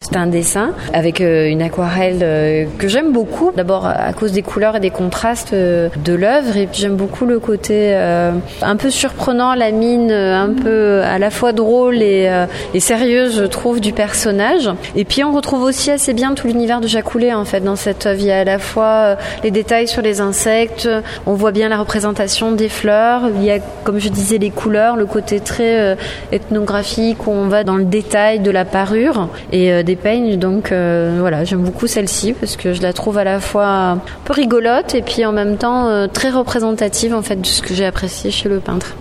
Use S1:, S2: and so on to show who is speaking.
S1: C'est un dessin avec une aquarelle que j'aime beaucoup. D'abord à cause des couleurs et des contrastes de l'œuvre, et puis j'aime beaucoup le côté un peu surprenant, la mine un peu à la fois drôle et sérieuse, je trouve, du personnage. Et puis on retrouve aussi assez bien tout l'univers de Jacques Coulet en fait dans cette œuvre. Il y a à la fois les détails sur les insectes, on voit bien la représentation des fleurs, il y a, comme je disais, les couleurs, le côté très ethnographique où on va dans le détail de la parure et des peignes. Donc voilà, j'aime beaucoup celle-ci parce que je la trouve à la fois un peu rigolote et puis en même temps très représentative en fait de ce que j'ai apprécié chez le peintre.